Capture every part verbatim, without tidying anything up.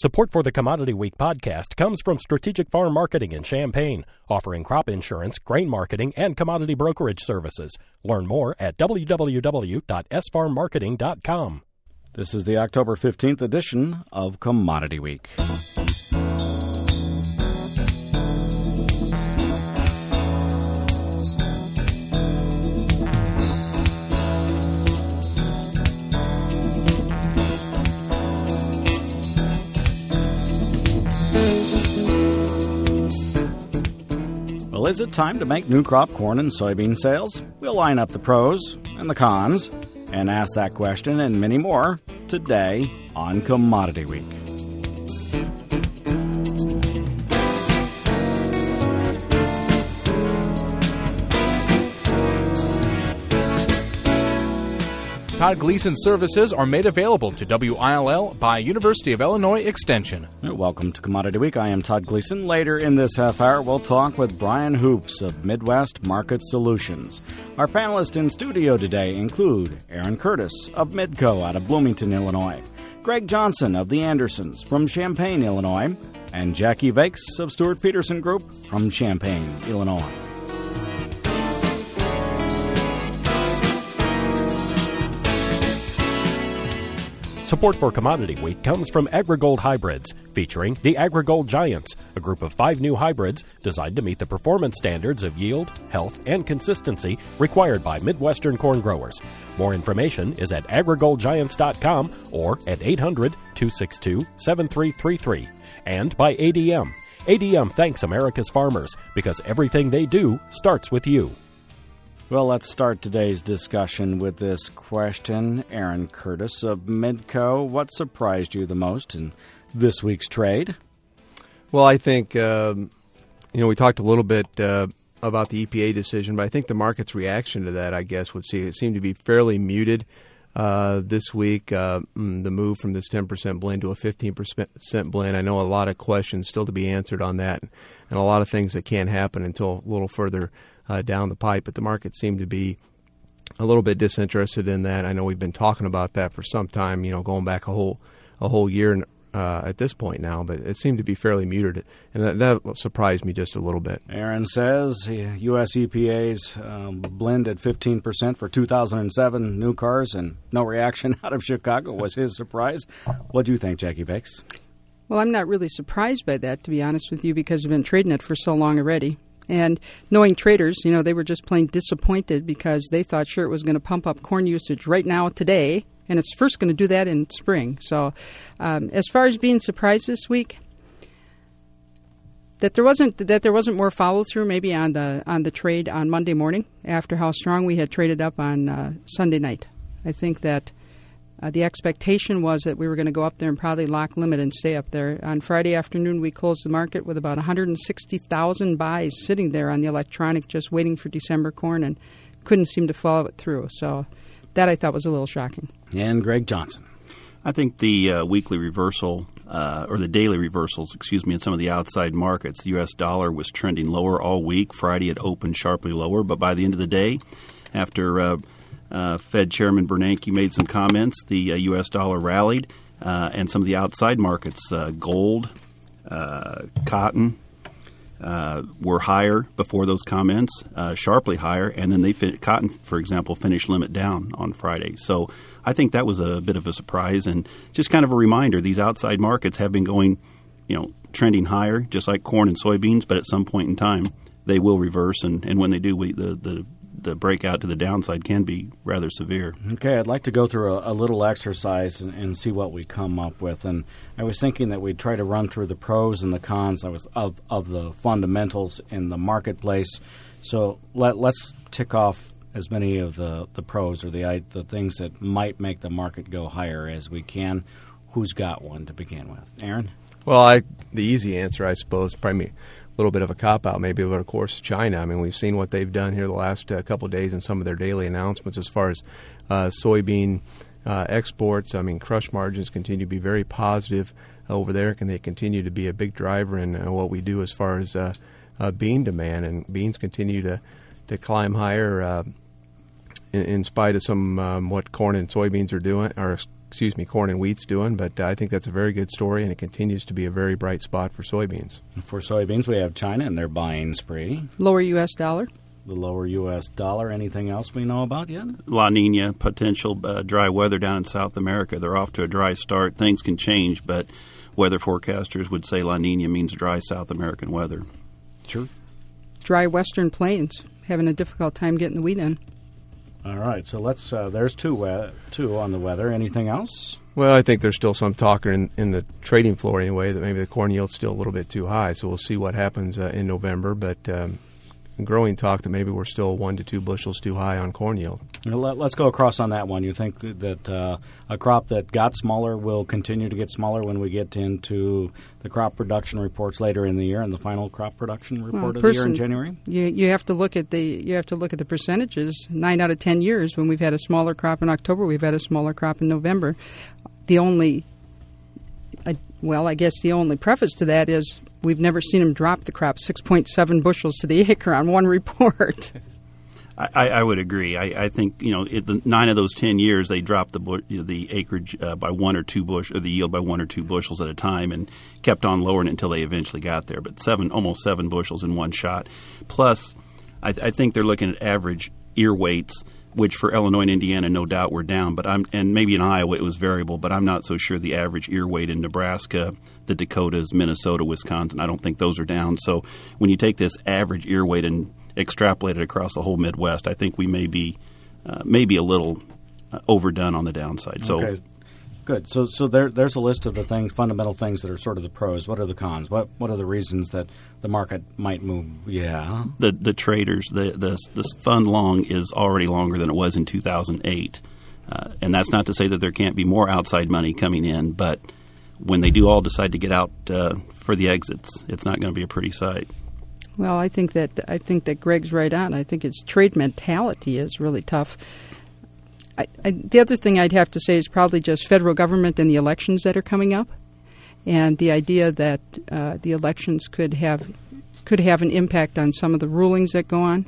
Support for the Commodity Week podcast comes from Strategic Farm Marketing in Champaign, offering crop insurance, grain marketing, and commodity brokerage services. Learn more at w w w dot s farm marketing dot com. This is the October fifteenth edition of Commodity Week. Well, is it time to make new crop corn and soybean sales? We'll line up the pros and the cons and ask that question and many more today on Commodity Week. Todd Gleason services are made available to W I L L by University of Illinois Extension. Welcome to Commodity Week. I am Todd Gleason. Later in this half hour, we'll talk with Brian Hoops of Midwest Market Solutions. Our panelists in studio today include Aaron Curtis of Midco out of Bloomington, Illinois, Greg Johnson of the Andersons from Champaign, Illinois, and Jackie Vakes of Stewart Peterson Group from Champaign, Illinois. Support for Commodity Week comes from AgriGold Hybrids, featuring the AgriGold Giants, a group of five new hybrids designed to meet the performance standards of yield, health, and consistency required by Midwestern corn growers. More information is at agri gold giants dot com or at eight hundred, two six two, seven three three three. And by A D M. A D M thanks America's farmers because everything they do starts with you. Well, let's start today's discussion with this question. Aaron Curtis of Midco, what surprised you the most in this week's trade? Well, I think, um, you know, we talked a little bit uh, about the E P A decision, but I think the market's reaction to that, I guess, would see it seemed to be fairly muted uh, this week. Uh, the move from this ten percent blend to a fifteen percent blend. I know a lot of questions still to be answered on that, and a lot of things that can't happen until a little further Uh, down the pipe, but the market seemed to be a little bit disinterested in that. I know we've been talking about that for some time, you know, going back a whole a whole year uh, at this point now, but it seemed to be fairly muted, and that, that surprised me just a little bit. Aaron says U S E P A's um, blend at fifteen percent for two thousand seven new cars, and no reaction out of Chicago was his surprise. What do you think, Jackie Vakes? Well, I'm not really surprised by that, to be honest with you, because I've been trading it for so long already. And knowing traders, you know, they were just plain disappointed because they thought sure it was going to pump up corn usage right now today, and it's first going to do that in spring. So um, as far as being surprised this week, that there wasn't that there wasn't more follow through maybe on the on the trade on Monday morning after how strong we had traded up on uh, Sunday night. I think that Uh, the expectation was that we were going to go up there and probably lock limit and stay up there. On Friday afternoon, we closed the market with about one hundred sixty thousand buys sitting there on the electronic just waiting for December corn and couldn't seem to follow it through. So that I thought was a little shocking. And Greg Johnson. I think the uh, weekly reversal uh, or the daily reversals, excuse me, in some of the outside markets, the U S dollar was trending lower all week. Friday it opened sharply lower, but by the end of the day, after uh, Uh, Fed Chairman Bernanke made some comments, the uh, U S dollar rallied, uh, and some of the outside markets, uh, gold, uh, cotton, uh, were higher before those comments, uh, sharply higher, and then they fin- cotton, for example, finished limit down on Friday. So I think that was a bit of a surprise, and just kind of a reminder, these outside markets have been going, you know, trending higher, just like corn and soybeans, but at some point in time they will reverse, and, and when they do, we, the, the the breakout to the downside can be rather severe. Okay, I'd like to go through a, a little exercise and, and see what we come up with. And I was thinking that we'd try to run through the pros and the cons I was of, of the fundamentals in the marketplace. So let, let's tick off as many of the, the pros or the the things that might make the market go higher as we can. Who's got one to begin with? Aaron? Well, I, the easy answer, I suppose, probably a little bit of a cop-out maybe, but of course China. I mean, we've seen what they've done here the last uh, couple of days in some of their daily announcements as far as uh, soybean uh, exports. I mean, crush margins continue to be very positive over there, and they continue to be a big driver in uh, what we do as far as uh, uh, bean demand, and beans continue to, to climb higher uh, in, in spite of some um, what corn and soybeans are doing, or excuse me, corn and wheat's doing. But uh, I think that's a very good story, and it continues to be a very bright spot for soybeans. For soybeans, we have China and their buying spree. Lower U S dollar. The lower U S dollar. Anything else we know about yet? La Nina, potential uh, dry weather down in South America. They're off to a dry start. Things can change, but weather forecasters would say La Nina means dry South American weather. Sure. Dry Western Plains, having a difficult time getting the wheat in. All right, so let's. Uh, there's two, we- two on the weather. Anything else? Well, I think there's still some talk in, in the trading floor anyway that maybe the corn yield's still a little bit too high. So we'll see what happens uh, in November. But um, growing talk that maybe we're still one to two bushels too high on corn yield. Let, let's go across on that one. You think that uh, a crop that got smaller will continue to get smaller when we get into the crop production reports later in the year and the final crop production report Well, of person, the year in January? You you have to look at the you have to look at the percentages. Nine out of ten years, when we've had a smaller crop in October, we've had a smaller crop in November. The only, uh, well, I guess the only preface to that is we've never seen them drop the crop six point seven bushels to the acre on one report. I, I would agree. I, I think you know it, the nine of those ten years they dropped the bu- you know, the acreage uh, by one or two bush or the yield by one or two bushels at a time, and kept on lowering it until they eventually got there. But seven, almost seven bushels in one shot. Plus, I, I think they're looking at average ear weights, which for Illinois and Indiana, no doubt, were down. But I'm and maybe in Iowa it was variable, but I'm not so sure the average ear weight in Nebraska, the Dakotas, Minnesota, Wisconsin. I don't think those are down. So when you take this average ear weight and extrapolate it across the whole Midwest, I think we may be uh, maybe a little uh, overdone on the downside. So, okay. Good. So, so there, there's a list of the things, fundamental things that are sort of the pros. What are the cons? What, what are the reasons that the market might move? Yeah. the the traders, the the the fund long is already longer than it was in two thousand eight, uh, and that's not to say that there can't be more outside money coming in, but when they do all decide to get out uh, for the exits, it's not going to be a pretty sight. Well, I think that I think that Greg's right on. I think its trade mentality is really tough. I, I, the other thing I'd have to say is probably just federal government and the elections that are coming up, and the idea that uh, the elections could have could have an impact on some of the rulings that go on.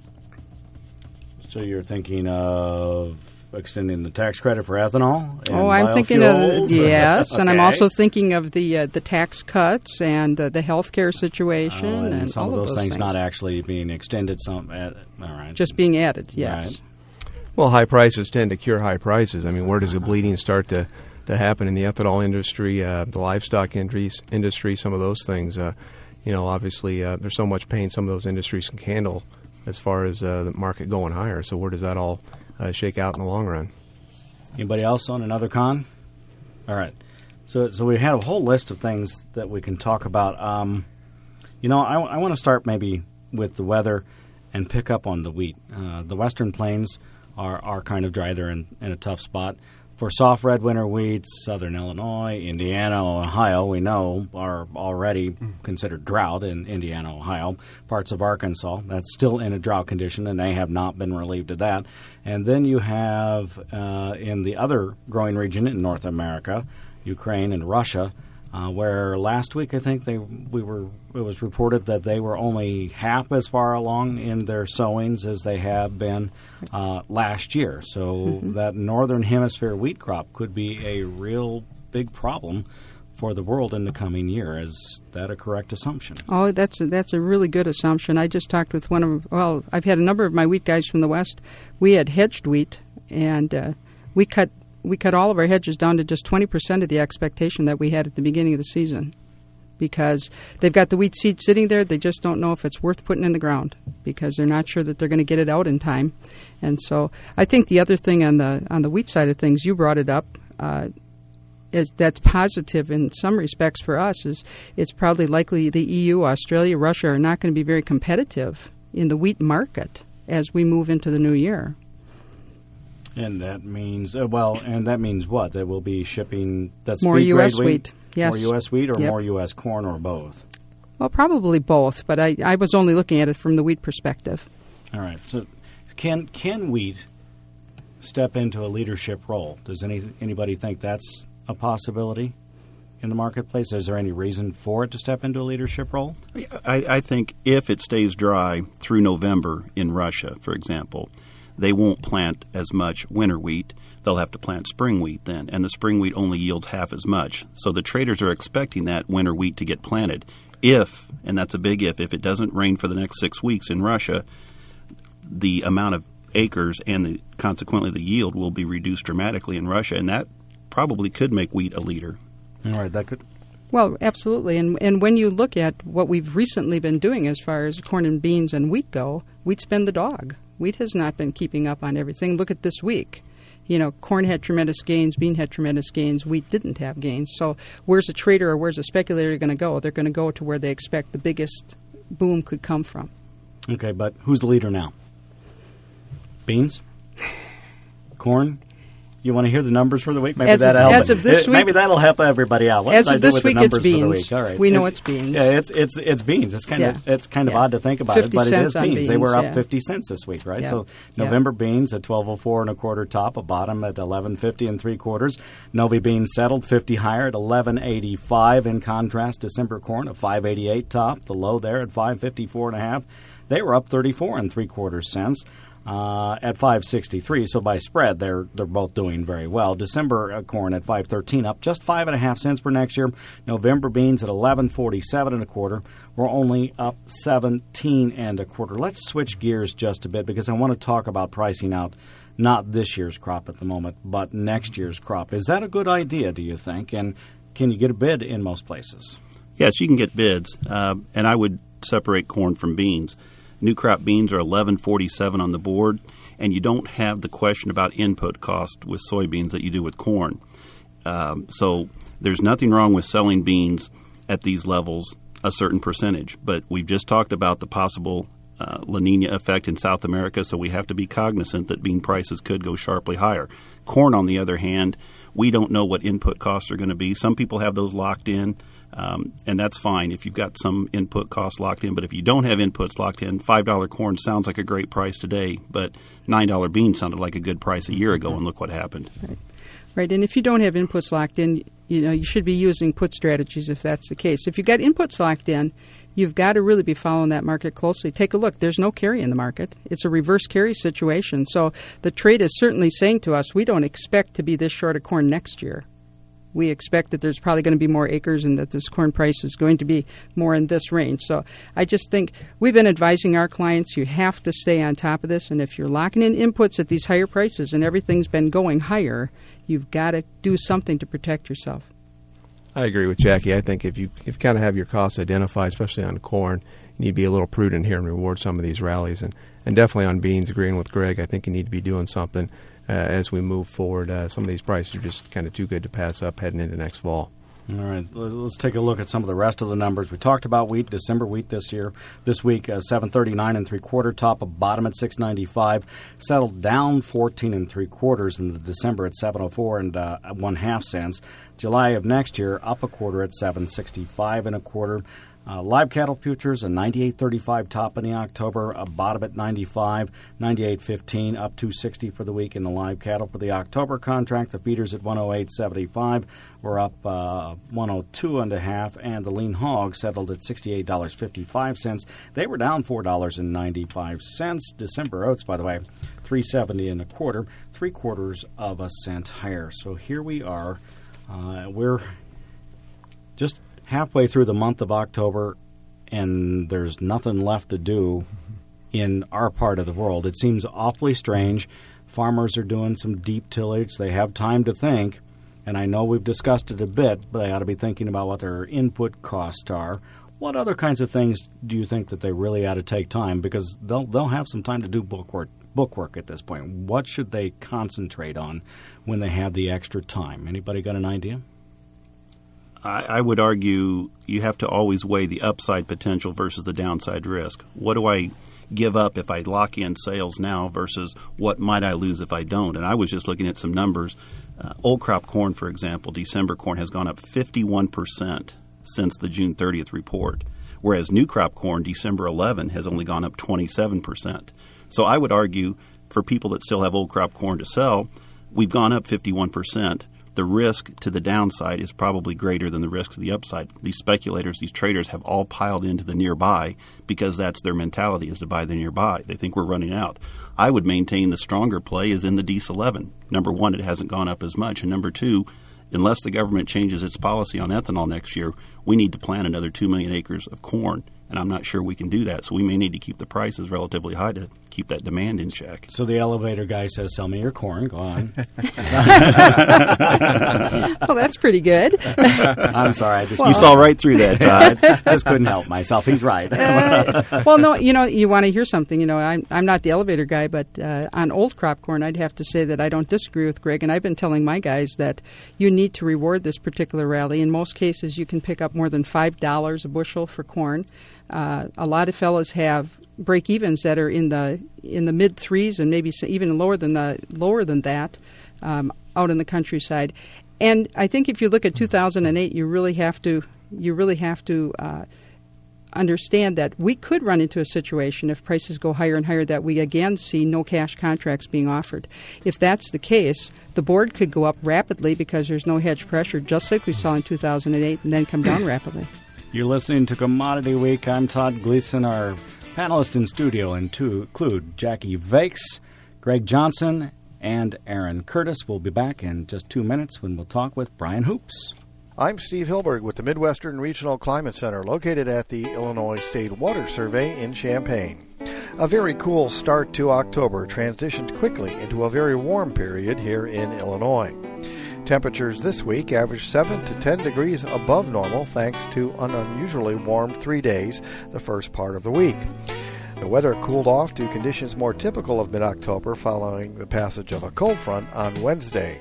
So you're thinking of extending the tax credit for ethanol? And oh, I'm thinking of biofuels? yes, Okay. and I'm also thinking of the uh, the tax cuts and uh, the health care situation Oh, and, and some all of those, those things, not actually being extended. Some, uh, all right, just being added. Yes. Right. Well, high prices tend to cure high prices. I mean, where does the bleeding start to, to happen in the ethanol industry, uh, the livestock industry, industry, some of those things? Uh, you know, obviously, uh, there's so much pain some of those industries can handle as far as uh, the market going higher. So where does that all uh, shake out in the long run? Anybody else on another con? All right. So, so we had a whole list of things that we can talk about. Um, you know, I, I want to start maybe with the weather and pick up on the wheat. Uh, the Western Plains are, are kind of dry. They're in, in a tough spot. For soft red winter wheats, southern Illinois, Indiana, Ohio, we know are already considered drought in Indiana, Ohio. Parts of Arkansas, that's still in a drought condition, and they have not been relieved of that. And then you have uh, in the other growing region in North America, Ukraine and Russia, uh, where last week I think they we were it was reported that they were only half as far along in their sowings as they have been uh, last year. So mm-hmm. that northern hemisphere wheat crop could be a real big problem for the world in the coming year. Is that a correct assumption? Oh, that's a, that's a really good assumption. I just talked with one of well, I've had a number of my wheat guys from the West. We had hedged wheat, and uh, we cut. We cut all of our hedges down to just twenty percent of the expectation that we had at the beginning of the season, because they've got the wheat seed sitting there. They just don't know if it's worth putting in the ground because they're not sure that they're going to get it out in time. And so I think the other thing on the on the wheat side of things, you brought it up, uh, is that's positive in some respects for us, is it's probably likely the E U, Australia, Russia are not going to be very competitive in the wheat market as we move into the new year. And that means, uh, well, and that means what? That we'll be shipping, that's more feed U S grade wheat. Yes. More U S wheat or Yep. more U S corn or both? Well, probably both, but I, I was only looking at it from the wheat perspective. All right. So can can wheat step into a leadership role? Does any anybody think that's a possibility in the marketplace? Is there any reason for it to step into a leadership role? I, I think if it stays dry through November in Russia, for example, they won't plant as much winter wheat. They'll have to plant spring wheat then, and the spring wheat only yields half as much. So the traders are expecting that winter wheat to get planted. If, and that's a big if, if it doesn't rain for the next six weeks in Russia, the amount of acres and the, consequently the yield will be reduced dramatically in Russia, and that probably could make wheat a leader. All right, that could. Well, absolutely. And and when you look at what we've recently been doing as far as corn and beans and wheat go, wheat's been the dog. Wheat has not been keeping up on everything. Look at this week. You know, corn had tremendous gains, bean had tremendous gains, wheat didn't have gains. So where's a trader or where's a speculator going to go? They're going to go to where they expect the biggest boom could come from. Okay, but who's the leader now? Beans? Corn? You want to hear the numbers for the week? Maybe as that'll of, help. As of this it, week, maybe that'll help everybody out. What as did I of do this with the week, numbers it's beans. for the week? All right. We know it's, it's beans. Yeah, it's it's it's beans. It's kind of yeah. it's kind of yeah. odd to think about it, but it is beans. beans. They were up yeah. fifty cents this week, right? Yeah. So yeah. November beans at twelve oh four and a quarter top, a bottom at eleven fifty and three quarters. Novi beans settled fifty higher at eleven eighty five. In contrast, December corn at five eighty eight top, the low there at five fifty four and a half. They were up thirty four and three quarters cents. Uh, at five sixty-three, so by spread, they're they're both doing very well. December uh, corn at five thirteen, up just five and a half cents per next year. November beans at eleven forty-seven and a quarter. We're only up seventeen and a quarter. Let's switch gears just a bit because I want to talk about pricing out not this year's crop at the moment, but next year's crop. Is that a good idea, do you think? And can you get a bid in most places? Yes, you can get bids, uh, and I would separate corn from beans. New crop beans are eleven forty-seven on the board, and you don't have the question about input cost with soybeans that you do with corn. Um, so there's nothing wrong with selling beans at these levels a certain percentage, but we've just talked about the possible uh, La Nina effect in South America, so we have to be cognizant that bean prices could go sharply higher. Corn, on the other hand, we don't know what input costs are going to be. Some people have those locked in. Um, and that's fine if you've got some input costs locked in. But if you don't have inputs locked in, five dollar corn sounds like a great price today, but nine dollar beans sounded like a good price a year ago, and look what happened. Right. Right. And if you don't have inputs locked in, you know, you should be using put strategies if that's the case. If you've got inputs locked in, you've got to really be following that market closely. Take a look. There's no carry in the market. It's a reverse carry situation. So the trade is certainly saying to us, we don't expect to be this short of corn next year. We expect that there's probably going to be more acres and that this corn price is going to be more in this range. So I just think we've been advising our clients you have to stay on top of this. And if you're locking in inputs at these higher prices and everything's been going higher, you've got to do something to protect yourself. I agree with Jackie. I think if you if you kind of have your costs identified, especially on corn, you need to be a little prudent here and reward some of these rallies. And, and definitely on beans, agreeing with Greg, I think you need to be doing something uh, as we move forward. Uh, some of these prices are just kind of too good to pass up heading into next fall. All right, let's take a look at some of the rest of the numbers. We talked about wheat, December wheat this year. This week, uh, seven thirty-nine and three quarter, top of bottom at six ninety-five, settled down fourteen and three quarters in the December at seven oh four and uh, one half cents. July of next year, up a quarter at seven sixty-five and a quarter. Uh, live cattle futures, a ninety-eight thirty-five top in the October, a bottom at ninety-five, ninety-eight fifteen, up two sixty for the week in the live cattle for the October contract. The feeders at one oh eight seventy-five, we're up uh, one oh two and a half, and the lean hog settled at sixty-eight fifty-five. They were down four dollars and ninety-five cents. December oats, by the way, three seventy and a quarter, three quarters of a cent higher. So here we are. Uh, we're just halfway through the month of October, and there's nothing left to do in our part of the world. It seems awfully strange. Farmers are doing some deep tillage. They have time to think, and I know we've discussed it a bit, but they ought to be thinking about what their input costs are. What other kinds of things do you think that they really ought to take time? Because they'll they'll have some time to do bookwork, bookwork at this point. What should they concentrate on when they have the extra time? Anybody got an idea? I would argue you have to always weigh the upside potential versus the downside risk. What do I give up if I lock in sales now versus what might I lose if I don't? And I was just looking at some numbers. Uh, old crop corn, for example, December corn has gone up fifty-one percent since the June thirtieth report, whereas new crop corn, December eleventh, has only gone up twenty-seven percent. So I would argue for people that still have old crop corn to sell, we've gone up fifty-one percent. the risk to the downside is probably greater than the risk to the upside. These speculators, these traders have all piled into the nearby because that's their mentality, is to buy the nearby. They think we're running out. I would maintain the stronger play is in the diesel eleven. Number one, it hasn't gone up as much. And number two, unless the government changes its policy on ethanol next year, we need to plant another two million acres of corn. And I'm not sure we can do that. So we may need to keep the prices relatively high to keep that demand in check. So the elevator guy says, sell me your corn. Go on. Well, that's pretty good. I'm sorry. I just well, you saw right through that, Todd. Just couldn't help myself. He's right. uh, well, no, you know, you want to hear something. You know, I'm, I'm not the elevator guy, but uh, on old crop corn, I'd have to say that I don't disagree with Greg. And I've been telling my guys that you need to reward this particular rally. In most cases, you can pick up more than five dollars a bushel for corn. Uh, a lot of fellows have break-evens that are in the in the mid threes and maybe even lower than the lower than that um, out in the countryside. And I think if you look at two thousand eight, you really have to you really have to uh, understand that we could run into a situation if prices go higher and higher that we again see no cash contracts being offered. If that's the case, the board could go up rapidly because there's no hedge pressure, just like we saw in two thousand eight, and then come down rapidly. You're listening to Commodity Week. I'm Todd Gleason. Our panelists in studio include Jackie Vakes, Greg Johnson, and Aaron Curtis. We'll be back in just two minutes when we'll talk with Brian Hoops. I'm Steve Hilberg with the Midwestern Regional Climate Center, located at the Illinois State Water Survey in Champaign. A very cool start to October transitioned quickly into a very warm period here in Illinois. Temperatures this week averaged seven to ten degrees above normal thanks to an unusually warm three days the first part of the week. The weather cooled off to conditions more typical of mid-October following the passage of a cold front on Wednesday.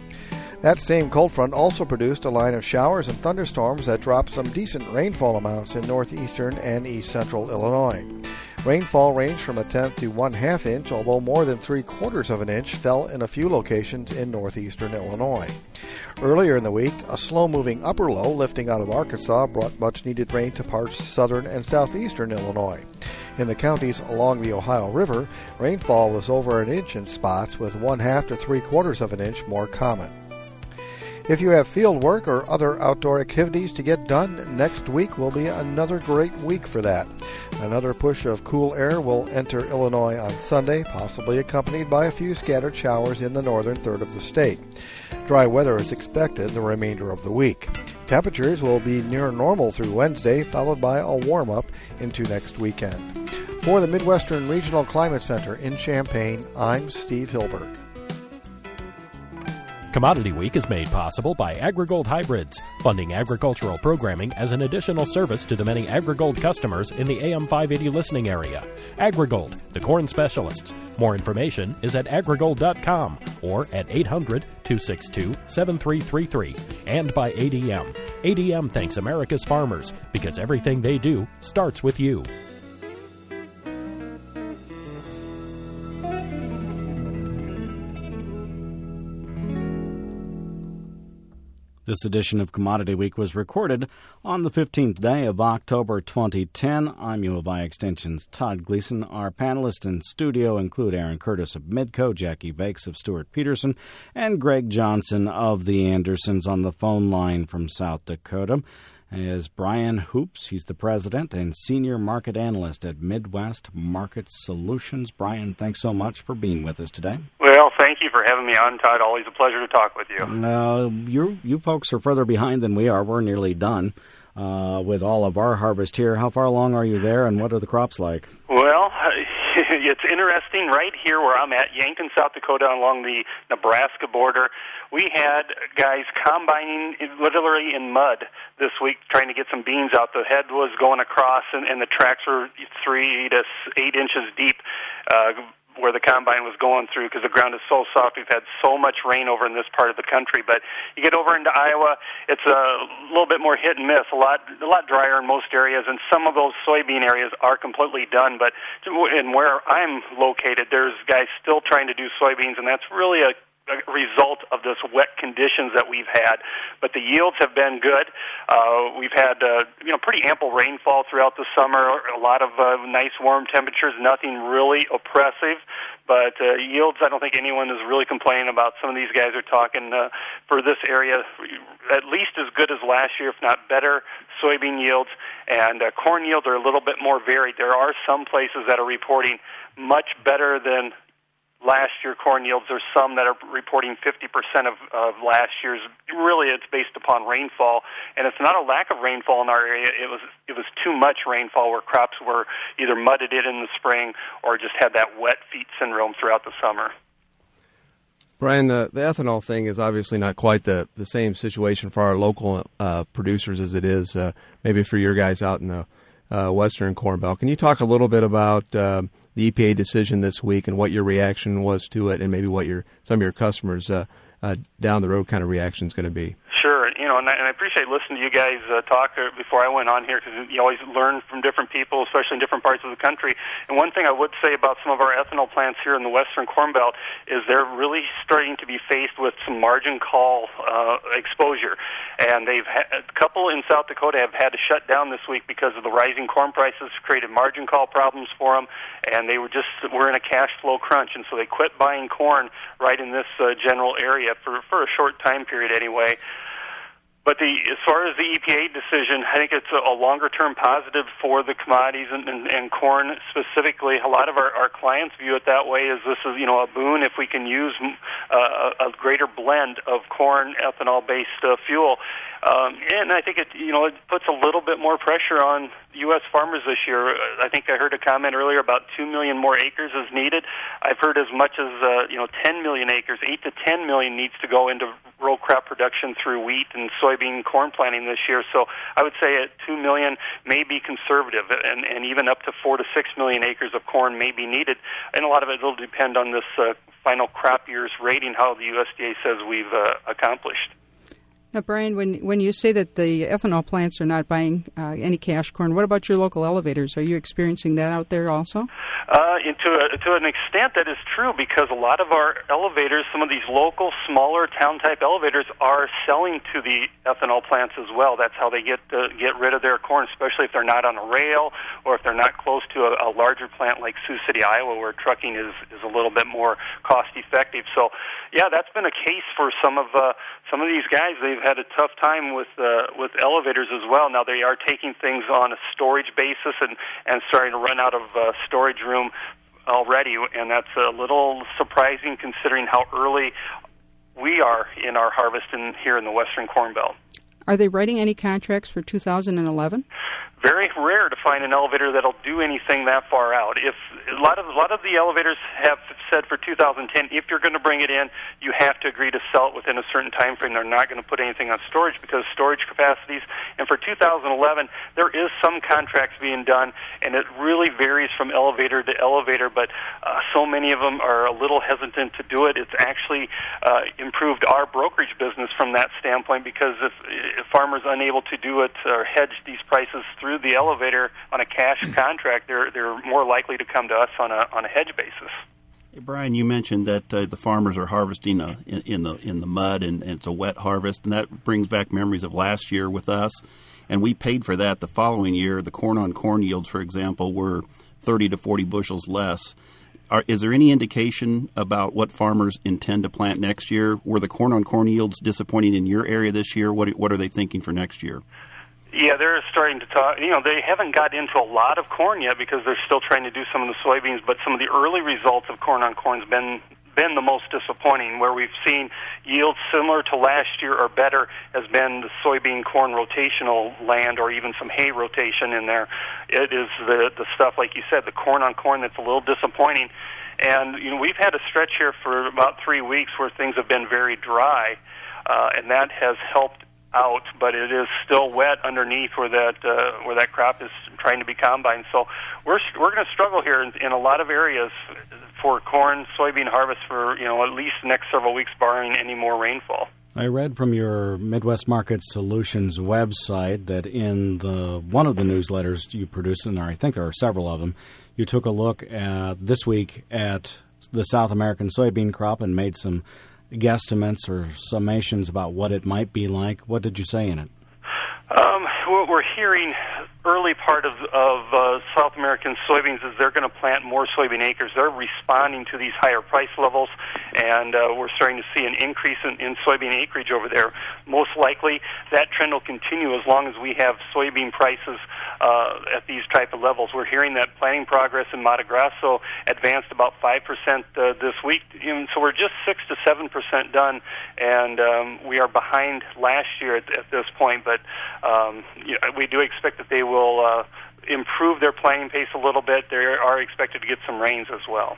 That same cold front also produced a line of showers and thunderstorms that dropped some decent rainfall amounts in northeastern and east-central Illinois. Rainfall ranged from a tenth to one-half inch, although more than three-quarters of an inch fell in a few locations in northeastern Illinois. Earlier in the week, a slow-moving upper low lifting out of Arkansas brought much-needed rain to parts southern and southeastern Illinois. In the counties along the Ohio River, rainfall was over an inch in spots, with one-half to three-quarters of an inch more common. If you have field work or other outdoor activities to get done, next week will be another great week for that. Another push of cool air will enter Illinois on Sunday, possibly accompanied by a few scattered showers in the northern third of the state. Dry weather is expected the remainder of the week. Temperatures will be near normal through Wednesday, followed by a warm-up into next weekend. For the Midwestern Regional Climate Center in Champaign, I'm Steve Hilberg. Commodity Week is made possible by AgriGold Hybrids, funding agricultural programming as an additional service to the many AgriGold customers in the A M five eighty listening area. AgriGold, the corn specialists. More information is at agrigold dot com or at eight hundred, two six two, seven three three three. And by A D M. A D M thanks America's farmers because everything they do starts with you. This edition of Commodity Week was recorded on the fifteenth day of October twenty ten. I'm U of I Extension's Todd Gleason. Our panelists in studio include Aaron Curtis of Midco, Jackie Vakes of Stuart Peterson, and Greg Johnson of the Andersons. On the phone line from South Dakota is Brian Hoops. He's the president and senior market analyst at Midwest Market Solutions. Brian, thanks so much for being with us today. Well, thank you for having me on, Todd. Always a pleasure to talk with you. Uh, you you folks are further behind than we are. We're nearly done uh, with all of our harvest here. How far along are you there, and what are the crops like? Well, it's interesting. Right here where I'm at, Yankton, South Dakota, along the Nebraska border, we had guys combining literally in mud this week trying to get some beans out. The head was going across, and, and the tracks were three to eight inches deep uh, where the combine was going through because the ground is so soft. We've had so much rain over in this part of the country. But you get over into Iowa, it's a little bit more hit and miss, a lot a lot drier in most areas, and some of those soybean areas are completely done. But in where I'm located, there's guys still trying to do soybeans, and that's really a a result of this wet conditions that we've had. But the yields have been good. Uh, we've had uh, you know pretty ample rainfall throughout the summer. A lot of uh, nice warm temperatures. Nothing really oppressive. But uh, yields, I don't think anyone is really complaining about. Some of these guys are talking uh, for this area at least as good as last year, if not better, soybean yields. And uh, corn yields are a little bit more varied. There are some places that are reporting much better than last year corn yields. There's some that are reporting fifty percent of, of last year's. Really, it's based upon rainfall, and it's not a lack of rainfall in our area. It was it was too much rainfall where crops were either mudded in in the spring or just had that wet feet syndrome throughout the summer. Brian, the, the ethanol thing is obviously not quite the, the same situation for our local uh, producers as it is uh, maybe for your guys out in the uh, Western Corn Belt. Can you talk a little bit about uh, the E P A decision this week and what your reaction was to it, and maybe what your some of your customers uh, uh, down the road kind of reaction is going to be? Sure, you know, and I, and I appreciate listening to you guys uh, talk before I went on here, because you always learn from different people, especially in different parts of the country. And one thing I would say about some of our ethanol plants here in the Western Corn Belt is they're really starting to be faced with some margin call uh, exposure. And they've had, a couple in South Dakota have had to shut down this week because of the rising corn prices, created margin call problems for them, and they were just were in a cash flow crunch, and so they quit buying corn right in this uh, general area for for a short time period anyway. But the, as far as the E P A decision, I think it's a, a longer-term positive for the commodities and, and, and corn specifically. A lot of our, our clients view it that way, as this is, you know, a boon if we can use uh, a greater blend of corn ethanol-based uh, fuel. Um, and I think it, you know, it puts a little bit more pressure on U S farmers this year. I think I heard a comment earlier about two million more acres is needed. I've heard as much as, uh, you know, ten million acres, eight to ten million needs to go into row crop production through wheat and soybean corn planting this year. So I would say at two million may be conservative, and, and even up to four to six million acres of corn may be needed. And a lot of it will depend on this uh, final crop year's rating, how the U S D A says we've uh, accomplished. Now, Brian, when when you say that the ethanol plants are not buying uh, any cash corn, what about your local elevators? Are you experiencing that out there also? Uh, to, a, to an extent, that is true, because a lot of our elevators, some of these local, smaller town-type elevators, are selling to the ethanol plants as well. That's how they get uh, get rid of their corn, especially if they're not on a rail or if they're not close to a, a larger plant like Sioux City, Iowa, where trucking is, is a little bit more cost-effective. So, yeah, that's been a case for some of uh, some of these guys. They've had a tough time with uh, with elevators as well. Now they are taking things on a storage basis and, and starting to run out of uh, storage room already, and that's a little surprising considering how early we are in our harvest in, here in the Western Corn Belt. Are they writing any contracts for two thousand eleven? Very rare to find an elevator that'll do anything that far out. If a lot of a lot of the elevators have said for two thousand ten, if you're going to bring it in, you have to agree to sell it within a certain time frame. They're not going to put anything on storage because storage capacities. And for two thousand eleven, there is some contracts being done, and it really varies from elevator to elevator. But uh, so many of them are a little hesitant to do it. It's actually uh, improved our brokerage business from that standpoint, because if, if farmers are unable to do it or hedge these prices through the elevator on a cash contract, they're they're more likely to come to us on a on a hedge basis. Hey, Brian, you mentioned that uh, the farmers are harvesting uh, in, in the in the mud, and, and it's a wet harvest, and that brings back memories of last year with us. And we paid for that the following year. The corn on corn yields, for example, were thirty to forty bushels less. Are, is there any indication about what farmers intend to plant next year? Were the corn on corn yields disappointing in your area this year? What what are they thinking for next year? Yeah, they're starting to talk. You know, they haven't got into a lot of corn yet because they're still trying to do some of the soybeans, but some of the early results of corn on corn has been been the most disappointing. Where we've seen yields similar to last year or better has been the soybean corn rotational land, or even some hay rotation in there. It is the the stuff, like you said, the corn on corn, that's a little disappointing. And you know, we've had a stretch here for about three weeks where things have been very dry, uh, and that has helped out, but it is still wet underneath where that uh, where that crop is trying to be combined. So we're we're going to struggle here in, in a lot of areas for corn, soybean harvest for you know at least the next several weeks, barring any more rainfall. I read from your Midwest Market Solutions website that in the one of the newsletters you produce, and I think there are several of them, you took a look at this week at the South American soybean crop and made some guesstimates or summations about what it might be like? What did you say in it? Um, what we're hearing early part of, of uh, South American soybeans is they're going to plant more soybean acres. They're responding to these higher price levels, and uh, we're starting to see an increase in, in soybean acreage over there. Most likely, that trend will continue as long as we have soybean prices uh, at these type of levels. We're hearing that planting progress in Mato Grosso advanced about five percent uh, this week, and so we're just six to seven percent done, and um, we are behind last year at, at this point, but um, you know, we do expect that they will will uh, improve their planting pace a little bit. They are expected to get some rains as well.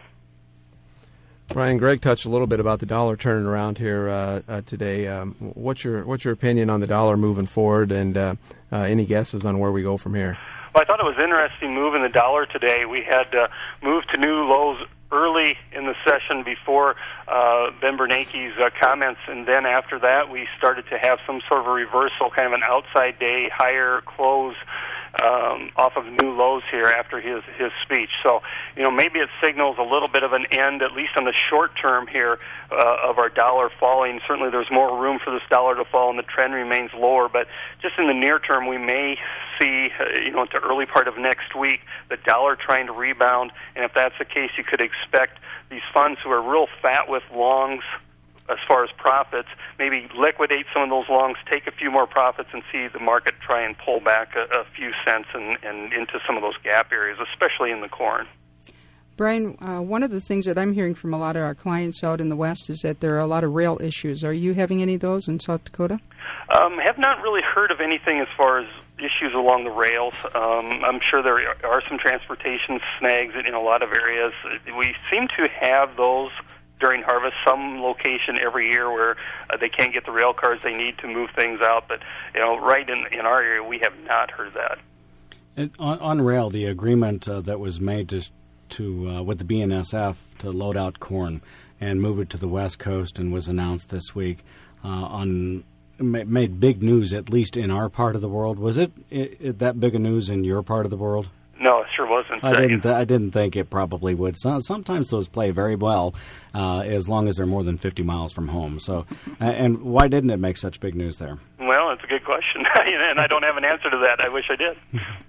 Brian, Greg touched a little bit about the dollar turning around here uh, uh, today. Um, what's your what's your opinion on the dollar moving forward, and uh, uh, any guesses on where we go from here? Well, I thought it was interesting moving the dollar today. We had uh, moved to new lows early in the session before uh, Ben Bernanke's uh, comments, and then after that we started to have some sort of a reversal, kind of an outside day, higher close um, off of new lows here after his, his speech. So, you know, maybe it signals a little bit of an end, at least on the short term here, uh, of our dollar falling. Certainly there's more room for this dollar to fall, and the trend remains lower, but just in the near term we may see, uh, you know, at the early part of next week, the dollar trying to rebound, and if that's the case, you could expect these funds who are real fat with longs as far as profits, maybe liquidate some of those longs, take a few more profits, and see the market try and pull back a, a few cents and, and into some of those gap areas, especially in the corn. Brian, uh, one of the things that I'm hearing from a lot of our clients out in the West is that there are a lot of rail issues. Are you having any of those in South Dakota? Um, have not really heard of anything as far as issues along the rails. Um, I'm sure there are some transportation snags in a lot of areas. We seem to have those during harvest, some location every year where uh, they can't get the rail cars they need to move things out. But, you know, right in, in our area, we have not heard that. And on, on rail, the agreement uh, that was made to to uh, with the B N S F to load out corn and move it to the West Coast and was announced this week uh, on made big news, at least in our part of the world. Was it, it, it that big a news in your part of the world? No, it sure wasn't. I didn't. Th- I didn't think it probably would. So, sometimes those play very well, uh, as long as they're more than fifty miles from home. So, uh, and why didn't it make such big news there? Well, it's a good question, and I don't have an answer to that. I wish I did.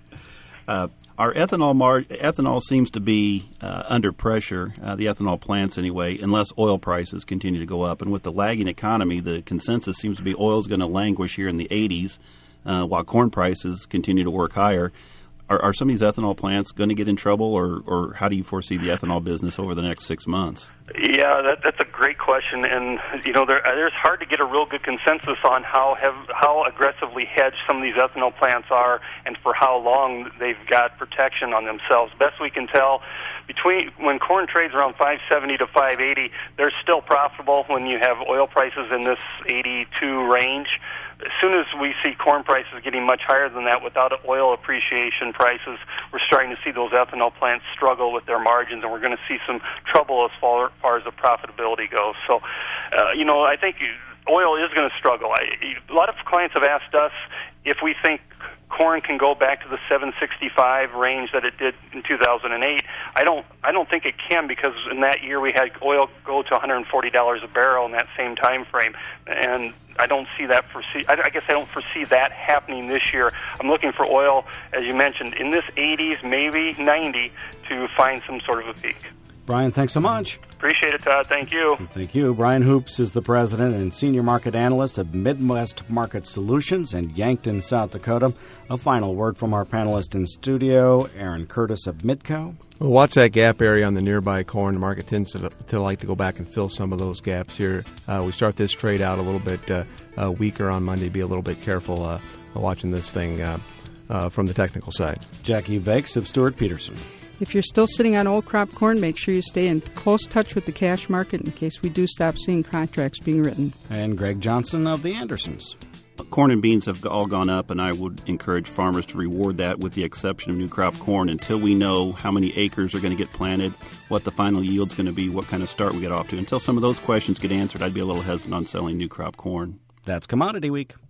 Uh, our ethanol mar- ethanol seems to be uh, under pressure, uh, the ethanol plants anyway, unless oil prices continue to go up. And with the lagging economy, the consensus seems to be oil is going to languish here in the eighties, uh, while corn prices continue to work higher. Are, are some of these ethanol plants going to get in trouble, or, or how do you foresee the ethanol business over the next six months? Yeah, that, that's a great question, and you know, there, there's hard to get a real good consensus on how have, how aggressively hedged some of these ethanol plants are, and for how long they've got protection on themselves. Best we can tell, between when corn trades around five seventy to five eighty, they're still profitable when you have oil prices in this eighty-two range. As soon as we see corn prices getting much higher than that without oil appreciation prices, we're starting to see those ethanol plants struggle with their margins, and we're going to see some trouble as far, far as the profitability goes. So, uh, you know, I think oil is going to struggle. I, a lot of clients have asked us if we think corn can go back to the seven sixty-five range that it did in two thousand eight. I don't I don't think it can, because in that year we had oil go to one hundred forty dollars a barrel in that same time frame, and I don't see that foresee. I, I guess I don't foresee that happening this year. I'm looking for oil, as you mentioned, in this eighties, maybe ninety, to find some sort of a peak. Brian, thanks so much. Appreciate it, Todd. Thank you. Thank you. Brian Hoops is the president and senior market analyst of Midwest Market Solutions in Yankton, South Dakota. A final word from our panelist in studio, Aaron Curtis of Midco. Well, watch that gap area on the nearby corn. The market tends to, to like to go back and fill some of those gaps here. Uh, we start this trade out a little bit uh, uh, weaker on Monday. Be a little bit careful uh, watching this thing uh, uh, from the technical side. Jackie Vakes of Stuart Peterson. If you're still sitting on old crop corn, make sure you stay in close touch with the cash market in case we do stop seeing contracts being written. And Greg Johnson of the Andersons. Corn and beans have all gone up, and I would encourage farmers to reward that, with the exception of new crop corn, until we know how many acres are going to get planted, what the final yield's going to be, what kind of start we get off to. Until some of those questions get answered, I'd be a little hesitant on selling new crop corn. That's Commodity Week.